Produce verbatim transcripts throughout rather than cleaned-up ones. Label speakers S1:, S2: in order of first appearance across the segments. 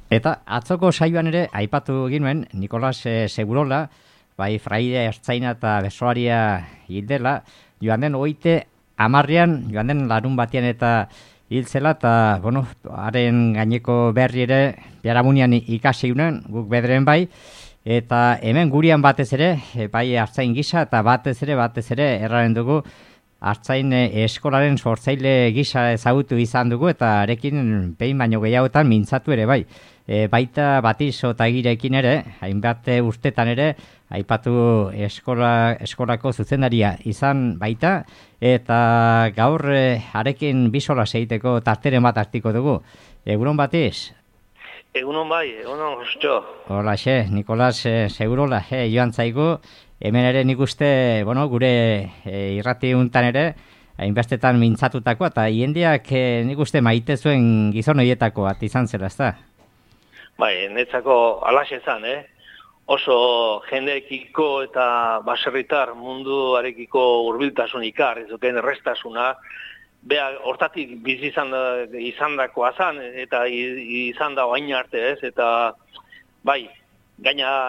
S1: Eta atzoko saioan ere aipatu ginuen Nikolas e, Segurola, bai fraide ertzaina eta besoaria hil dela, joan den oite amarrean, joan den larun batean eta hil zela, eta, bueno, haren gaineko berri ere, biharamunian ikasi unen, guk bederen bai, eta hemen gurian batez ere, e, bai ertzain gisa, eta batez ere, batez ere, erraren dugu, Artzain eskolaren sortzaile gisa ezagutu izan dugu eta arekin behin baino gehiagotan mintzatu ere bai. E, baita Batiso eta Girekin ere, hainbat urtetan ere, aipatu eskola, eskolako zuzendaria izan baita, eta gaur e, arekin bisola segiteko tarteren bat hartiko dugu. Egunon Batiz?
S2: Egunon bai, egunon guztio.
S1: Hola xe, Nikolas e, Segurola, e, joan zaigu. Hemen ere nik uste, bueno, gure e, irrati untan ere, hainbestetan mintzatutako, eta jendeak e, nik uste maite zuen gizon horietako bat izan zela, ezta?
S2: Bai, netzako alaxe zan, eh? Oso jendeekiko eta baserritar munduarekiko hurbiltasun ikar, ezuken errestasuna, beha, hortatik bizi izan, izan dakoa zan, eta izan da oain arte, ez? Eta, bai, gaina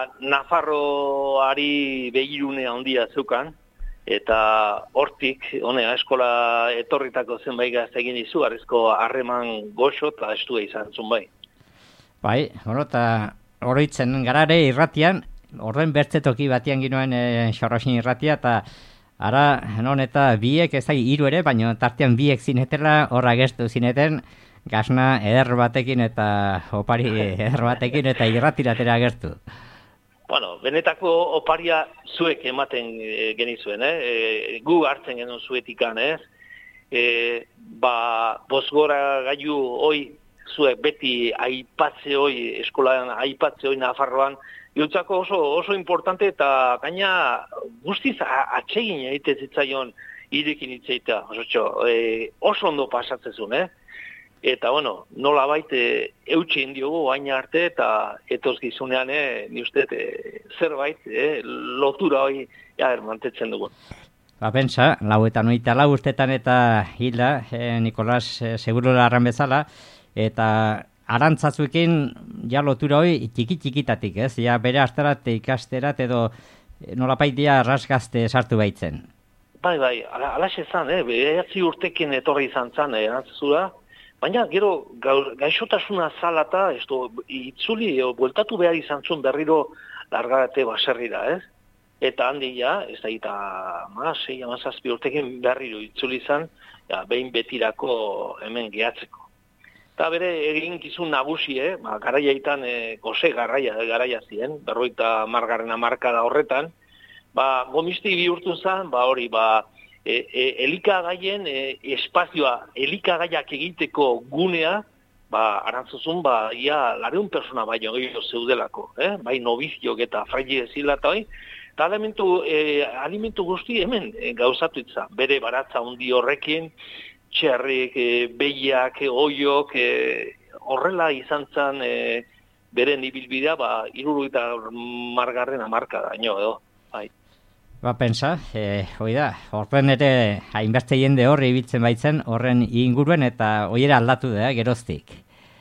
S2: Nafarroari begirune handia zeukan, eta hortik, honea, eskola etorritako zenbait gaztegin izu, arezko harreman goxo eta estua izan zun bai.
S1: Bai, bueno, eta oroitzen garare irratian, orden bertzetoki batian ginoen e, xarrasin irratia, eta ara, non eta biek, ez da, hiru ere, baina tartean biek zinetela, horra gestu zineten, gasna eder batekin eta opari eder batekin eta irratiratera gertu.
S2: Bueno, benetako oparia zuek ematen e, genizuen, eh? E, gu hartzen genuen zuetikan, ez? E, ba, bosgora gaiu hoi zuek beti aipatze hoi, eskolan aipatze hoi Nafarroan, Iutzako oso, oso importante eta gaina guztiz atsegin egite zitzaion irekin hitzeita, oso, e, oso ondo pasatzezun, eh? Eta, bueno, nola baite eutxin diogu baina arte eta etoz gizunean, eh, ni uste, eh, zerbait, eh, lotura hori ja, mantetzen dugu.
S1: Ba, pensa, lau eta noita lau urtetan eta hilda, eh, Nikolas eh, Segurola arran bezala, eta arantzazuekin ja lotura hori txiki-txikitatik, ez? Ja, bere astarat ikasterat edo nolapait dia rasgazte sartu baitzen.
S2: Bai, bai, ala, alaxe zan, eh, behatzi urtekin etorri izan zan, eh, arantzazura, baina gero gaixotasuna zalata, esto, itzuli, o, bueltatu behar izan zuen berriro largarate baserrira, ez? Eta handi ja, ez da eta ma, sei, amazazpi urtekin berriro itzuli izan, ja, behin betirako hemen gehatzeko. Eta bere eginkizun nagusi, eh? Ba, garaiaitan e, goze garaia, garaia ziren, berroita margarren amarkada horretan, ba, gomisti bihurtu zen, ba, hori, ba, E, e, elikagaien e, espazioa, elikagaiak egiteko gunea, ba, arantzuzun, ba, ia, lareun persona baino gehiago zeudelako, eh? Bai nobiziok eta fraile zila eta hoi, eta alimentu, e, alimentu guzti hemen e, gauzatu itza, bere baratza hundi horrekin, txerrik, e, behiak, e, oiok, e, horrela izan zen e, beren ibilbidea, ba, hirurogeita margarren hamarka daño, edo, bai.
S1: Ba, pensa, e, hoi da, horren ere hainbeste jende horri ibiltzen baitzen, horren inguruen eta hoiera aldatu da, geroztik.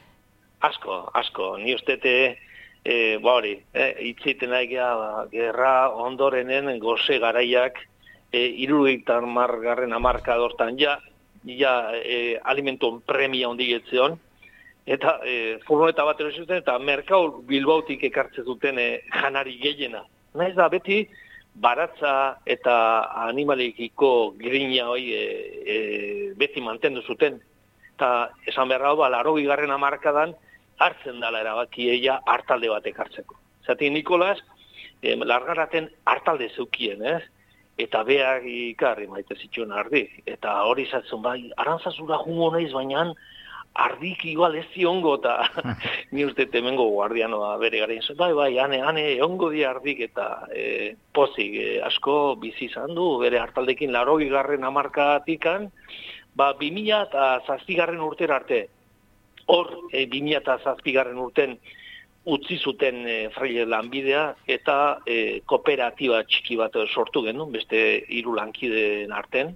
S2: Asko, asko, ni ustete, e, ba hori, e, itzeiten nahikia, ba, gerra ondorenen goze garaiak, e, hirurogeita margarren hamarka dortan, ja, ja e, alimentuen premia ondigetzeon, eta e, furgoneta bat erosuten, eta Merkaur Bilbautik ekartzen duten e, janari gehiena. Naiz da, beti, baratza eta animalikiko grina hoi e, e, beti mantendu zuten. Eta esan behar hau, ba, larogi garren hamarkadan hartzen dala erabaki eia hartalde batek hartzeko. Zati Nikolas, e, largaraten hartalde zeukien, ez? Eta behar ikarri maite zituen ardi. Eta hori zatzen, bai, arantzazura jungo naiz, baina ardik igual ez ziongo, eta ni uste temengo guardianoa bere garen zuen, bai, bai, ane, ane, ongo di ardik, eta e, pozik, e, asko bizi izan du, bere hartaldekin larogi garren hamarkatikan, ba, bimila eta zazpigarren urtera arte, hor, e, bimila eta zazpigarren urten utzi zuten e, fraile lanbidea, eta e, kooperatiba txiki bat sortu genuen, beste hiru lankideen arten,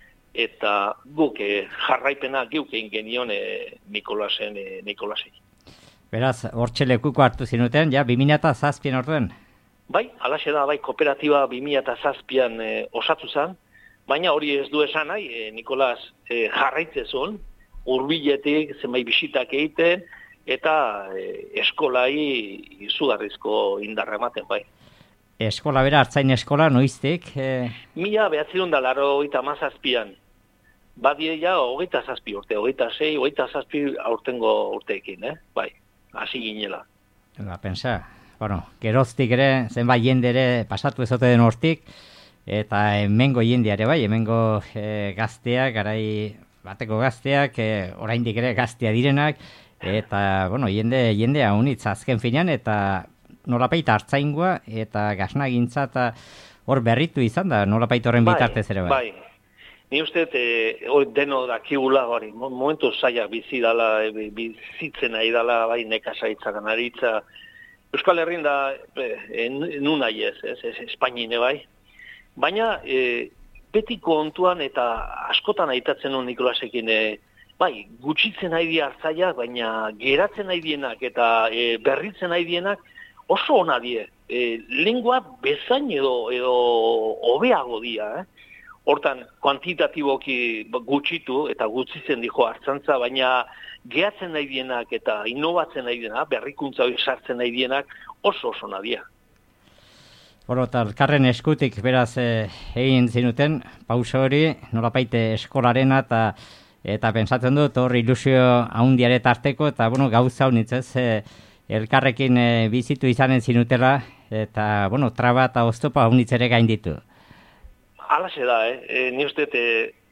S2: eta guk e, jarraipena geuk egin genion e, Nikolasen, e, Nikolasi.
S1: Beraz, hortxe lekuko hartu zinuten, ja, bi mila zazpian orduen?
S2: Bai, alaxe da, bai, kooperatiba bi mila zazpian e, osatu zen, baina hori ez du esan nahi, e, Nikolas e, jarraitzezun, hurbiletik zenbait bisitak egiten, eta e, eskolai izugarrizko indarra ematen, bai.
S1: Eskola bera, hartzain eskola, noiztik? E...
S2: Mila behatzerun da laro hogeita mazazpian. Badie ja, hogeita zazpi urte, hogeita sei, hogeita zazpi aurtengo urteekin, eh? Bai, hasi ginela.
S1: Ba, pensa, bueno, geroztik ere, zenbait jende ere pasatu ezote den hortik, eta hemengo jendea ere bai, hemengo e, gazteak, garai bateko gazteak, e, oraindik ere gaztea direnak, eta, bueno, jende, jendea unitz azken finean, eta nolapaita hartzaingoa eta gaznagintza eta hor berritu izan da, nolapaita horren bitartez ere bai.
S2: Bai, ni uste e, deno dakigula hori, momentu zaila bizi dala, e, bizitzen nahi dala, bai, nekazaritza, ganaritza, Euskal Herrin da, e, nun nahi ez, ez, ez, Espainine bai, baina e, beti kontuan eta askotan aitatzen nun Nikolasekin, e, bai, gutxitzen nahi di hartzaiak, baina geratzen nahi dienak eta e, berritzen nahi dienak, oso ona die, e, lengua bezain edo edo hobeago dia, eh? Hortan, kuantitatiboki gutxitu eta gutxitzen dijo hartzantza, baina gehatzen nahi dienak eta inobatzen nahi dienak, berrikuntza hori sartzen nahi dienak, oso oso ona dia.
S1: Bueno, eta elkarren eskutik beraz eh, egin zinuten, pauso hori, nolapaite eskolarena eta eta pentsatzen dut hor ilusio haundiare tarteko, eta bueno, gauza honitzez, eh, elkarrekin e, bizitu izanen zinutela, eta, bueno, traba eta oztopa haunitzere gain ditu.
S2: Halaxe da, eh? E, ni uste, e,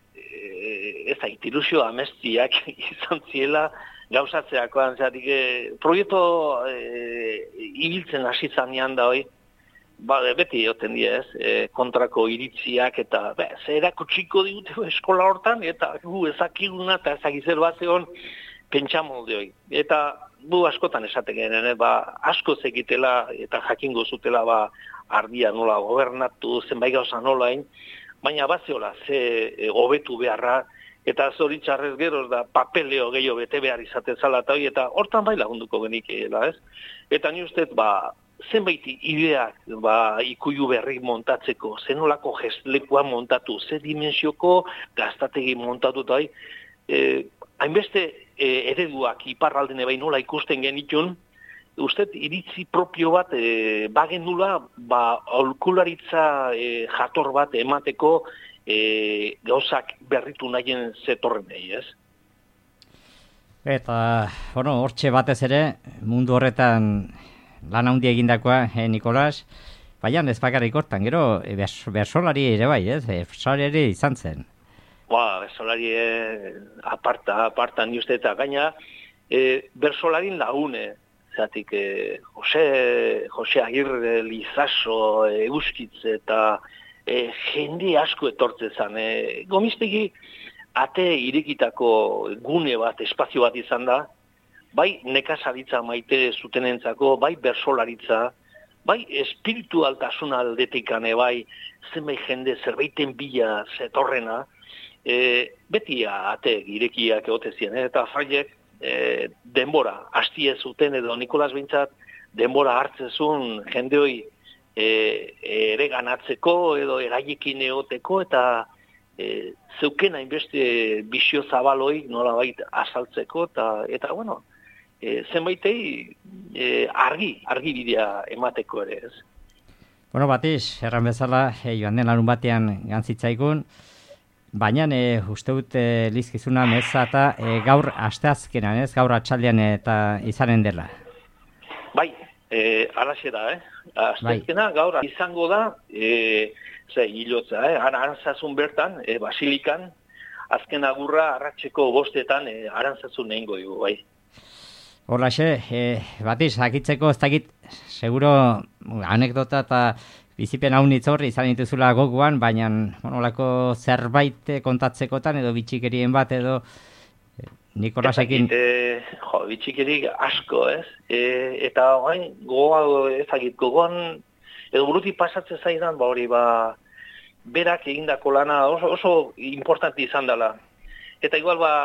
S2: e, ez da, ilusio amestiak izan ziela gauzatzeakoan, zeratik, e, proiektu e, ibiltzen hasi zanean da hoi, ba, beti joten die ez, e, kontrako iritziak, eta, be, zerako txiko digute eskola hortan, eta gu ezakiguna eta ezakizer bat zegoen pentsamolde hoi. Eta, bu askotan esaten genuen, ba, asko zekitela eta jakingo zutela ba, ardia nola gobernatu, zenbait gauza nolain, baina bazeola ze e, hobetu beharra, eta zoritxarrez geroz da papeleo gehiago bete behar izaten zala eta hori, eta hortan bai lagunduko genikeela, ez? Eta ni ustez, ba, zenbait ideak ba, ikuilu berri montatzeko, zenolako gestlekua montatu, ze dimensioko gaztategi montatu eta hori, e, hainbeste E, ereduak iparralden ebai nola ikusten genitun, uste iritzi propio bat e, bagen nula, ba, aholkularitza e, jator bat emateko e, gauzak berritu nahien zetorren nahi, ez?
S1: Eta, bueno, hortxe batez ere, mundu horretan lan handi egindakoa, eh, Nikolas, baina ez bakarrik hortan, gero, e, bersolari ere bai, ez? Bersolari ere izan zen.
S2: Ba, bersolari e, aparta, aparta ni uste eta gaina, e, bersolarin lagune, zatik, e, Jose, Jose Agirre, Lizaso, e, Euskitz eta e, jende asko etortze zen. E, gomistegi, ate irekitako gune bat, espazio bat izan da, bai nekazaritza maite zutenentzako, bai bersolaritza, bai espiritualtasun aldetikane, bai zenbait jende zerbaiten bila zetorrena, E, beti ate irekiak egotezien, eh? Eta fraiek e, denbora, hastie zuten edo Nikolas bintzat denbora hartzezun jende hoi e, ere ganatzeko edo eraiekin egoteko eta e, zeuken hainbeste bisio zabaloi nolabait azaltzeko eta, eta bueno, e, zenbaitei e, argi, argi bidea emateko ere ez.
S1: Bueno, Batiz, erran bezala, e, joan den larun batean gantzitzaikun, baina e, uste dut e, lizkizuna meza eta e, gaur asteazkenan, ez? Gaur atxaldean eta izanen dela.
S2: Bai, e, alaxe da, eh? Asteazkena bai. Gaur izango da, e, ze, hilotza, eh? Arantzazun bertan, e, basilikan, azken agurra arratseko bostetan e, arantzazun nehingo dugu, bai.
S1: Horlaxe, e, Batiz, akitzeko ez dakit, seguro anekdota eta bizipen hau nitzorri izan dituzula goguan, baina monolako zerbait kontatzekotan edo bitxikerien bat edo e, Nikolasekin...
S2: E, jo, bitxikerik asko, ez? E, eta hain, gogoa ezagit, gogoan, edo buruti pasatzen zaidan, ba hori, ba, berak egindako lana oso, oso importanti izan dela. Eta igual, ba,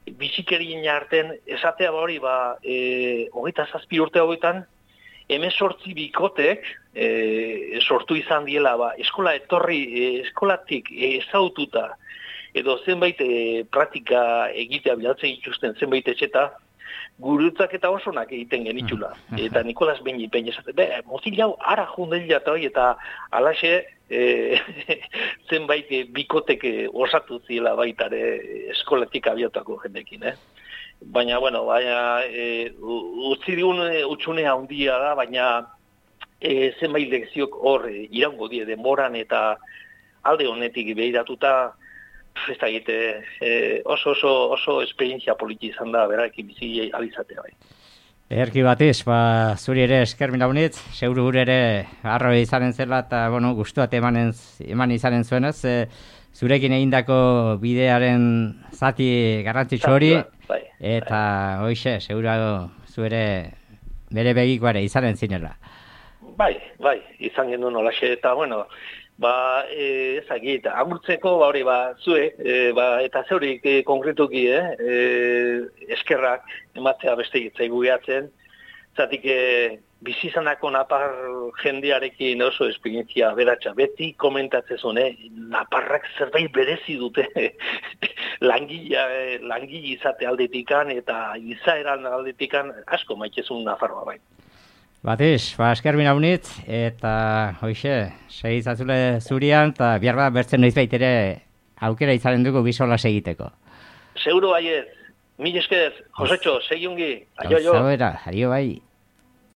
S2: bizikerien arten, esatea ba hori, ba, e, hogeita zazpi urte hauetan, hemezortzi bikotek e, sortu izan diela, ba, eskola etorri, e, eskolatik ezaututa, edo zenbait e, praktika egitea bilatzen dituzten zenbait etxeta, gurutzak eta osonak egiten genitxula. Eta Nikolas Beñi pein esate, be, motil jau ara jundela eta hori, eta alaxe e, zenbait e, bikotek e, osatu zila baitare eskolatik abiatako jendekin, eh? Baina, bueno, baina, e, utzi digun e, utxune handia da, baina e, zenbait lekziok hor e, iraungo die denboran eta alde honetik behiratuta, ez da egite, e, oso, oso, oso esperientzia politi izan da, berarekin bizi alizatea bai.
S1: Erki batiz, ba, zuri ere esker milaunitz, zeuru gure ere arro izanen zela, eta, bueno, gustuat emanen, eman izanen zuenez, e, zurekin egindako bidearen zati garrantzitsu hori, bai, eta bai. Hoixe, segurago zuere bere begikoare izanen zinela.
S2: Bai, bai, izan genuen olaxe, eta, bueno, ba, e, ezagit, agurtzeko, ba, hori, ba, zue, e, ba, eta zeurik e, konkretuki, eh, e, eskerrak ematzea beste gitzaigu gehatzen, zatik, e, bizizanako napar jendearekin oso esperientzia beratxa. Beti komentatzezun, eh? Naparrak zerbait berezi dute langila, langile izate aldetikan eta izaeran aldetikan asko maitezun Nafarroa bai.
S1: Batiz, ba, esker minaunitz, eta hoixe, segitzazule zurian, eta bihar bat bertzen noiz baitere aukera izanen dugu bizola segiteko.
S2: Seguro baiet, mil esker, Josetxo, segiungi, aio, aio.
S1: Gauzabera, aio bai.